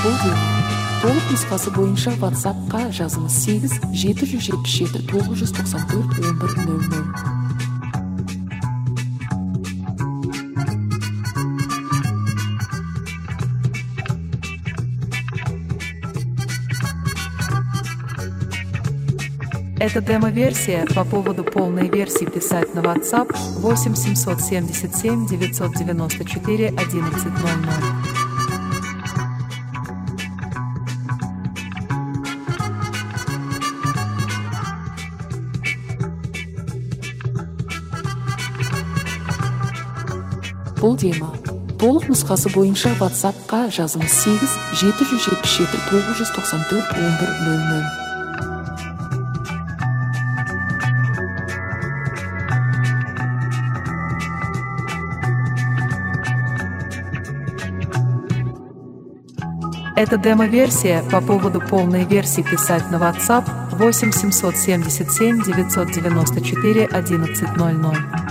Бұл дема. Толық нұсқасы бойынша WhatsApp-қа жазыңыз 8 777 994 1100. Это демо-версия. По поводу полной версии писать на WhatsApp 8 777 994 1100. Бұл дема. Толық нұсқасы бойынша WhatsApp-қа жазыңыз 8 777 994 1100. Это демо-версия. По поводу полной версии писать на WhatsApp 8 777 994 1100.